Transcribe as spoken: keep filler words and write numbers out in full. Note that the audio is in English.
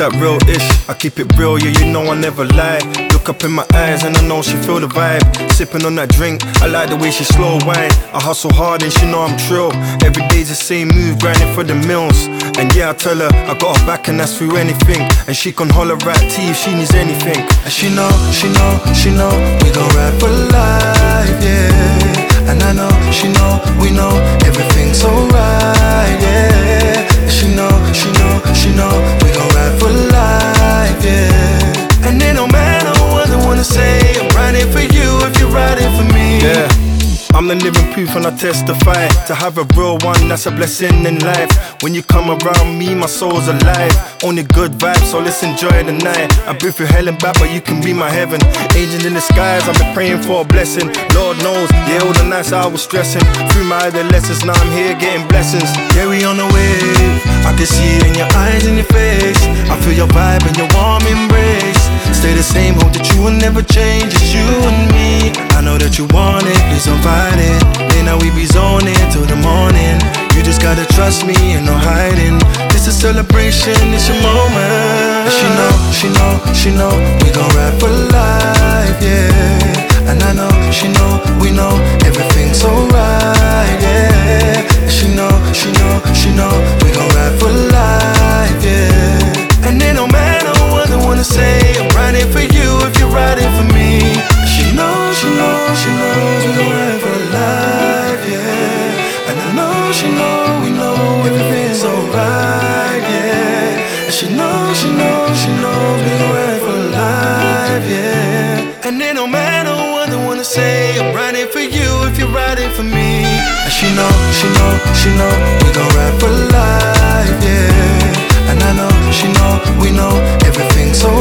that real-ish. I keep it real, yeah, you know I never lie. Look up in my eyes and I know she feel the vibe. Sipping on that drink, I like the way she slow wine. I hustle hard and she know I'm trill. Every day's the same move, grinding for the mills. And yeah, I tell her I got her back and that's through anything. And she can holler at T if she needs anything. And she know, she know, she know we gon' ride for life, yeah. And I know, she know, we know everything's alright, yeah. And she know, she know, she know we gon' ride for life, yeah. And it don't matter what they wanna say, I'm riding for you if you're riding for me. Yeah, I'm the living proof and I testify. To have a real one, that's a blessing in life. When you come around me, my soul's alive. Only good vibes, so let's enjoy the night. I've been through hell and back, but you can be my heaven. Angel in the skies, I've been praying for a blessing. Lord knows, yeah, all the nights I was stressing. Through my adolescence, now I'm here getting blessings. Yeah, we on the way, I can see it in your eyes and your face. I feel your vibe and your warm embrace. Stay the same, hope that you will never change. It's you and me, I know that you want it, please don't fight it. Then now we be zoning till the morning. You just gotta trust me and no hiding. This is celebration, it's your moment. And she know, she know, she know we gon' ride for life, yeah. And I know, she know, we know everything's alright, yeah. And she know, she know, she know we gon' ride for life, yeah. And it don't matter what they wanna say, I'm riding for you if you're riding for me. And she knows, she knows, she knows we gon' ride for life, yeah. And I know, she know, we know everything's alright, yeah. And she knows, she knows, she knows we gon' ride for life, yeah. And it don't matter what they wanna say, I'm riding for you if you're riding for me. And she know, she know, she know we gon' ride for life, yeah. And I know, she know, we know everything's alright.